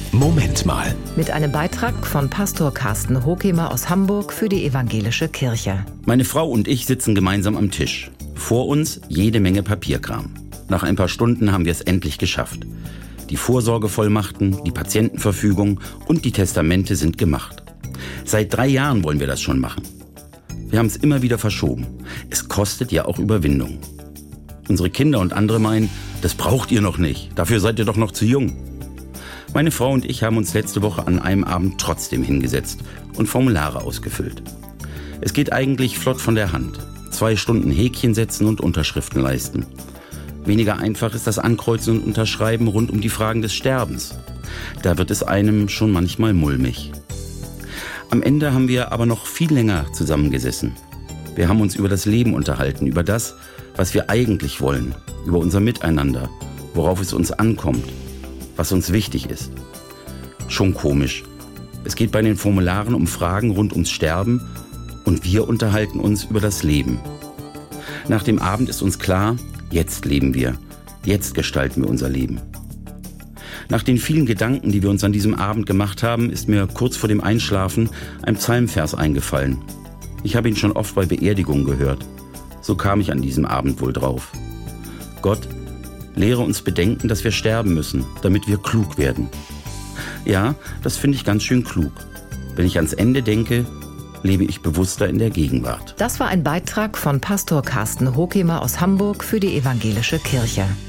Moment mal. Mit einem Beitrag von Pastor Carsten Hokemer aus Hamburg für die Evangelische Kirche. Meine Frau und ich sitzen gemeinsam am Tisch. Vor uns jede Menge Papierkram. Nach ein paar Stunden haben wir es endlich geschafft. Die Vorsorgevollmachten, die Patientenverfügung und die Testamente sind gemacht. Seit 3 Jahren wollen wir das schon machen. Wir haben es immer wieder verschoben. Es kostet ja auch Überwindung. Unsere Kinder und andere meinen, das braucht ihr noch nicht. Dafür seid ihr doch noch zu jung. Meine Frau und ich haben uns letzte Woche an einem Abend trotzdem hingesetzt und Formulare ausgefüllt. Es geht eigentlich flott von der Hand. 2 Stunden Häkchen setzen und Unterschriften leisten. Weniger einfach ist das Ankreuzen und Unterschreiben rund um die Fragen des Sterbens. Da wird es einem schon manchmal mulmig. Am Ende haben wir aber noch viel länger zusammengesessen. Wir haben uns über das Leben unterhalten, über das, was wir eigentlich wollen, über unser Miteinander, worauf es uns ankommt, was uns wichtig ist. Schon komisch. Es geht bei den Formularen um Fragen rund ums Sterben und wir unterhalten uns über das Leben. Nach dem Abend ist uns klar, jetzt leben wir, jetzt gestalten wir unser Leben. Nach den vielen Gedanken, die wir uns an diesem Abend gemacht haben, ist mir kurz vor dem Einschlafen ein Psalmvers eingefallen. Ich habe ihn schon oft bei Beerdigungen gehört. So kam ich an diesem Abend wohl drauf. Gott, lehre uns bedenken, dass wir sterben müssen, damit wir klug werden. Ja, das finde ich ganz schön klug. Wenn ich ans Ende denke, lebe ich bewusster in der Gegenwart. Das war ein Beitrag von Pastor Carsten Hokemer aus Hamburg für die Evangelische Kirche.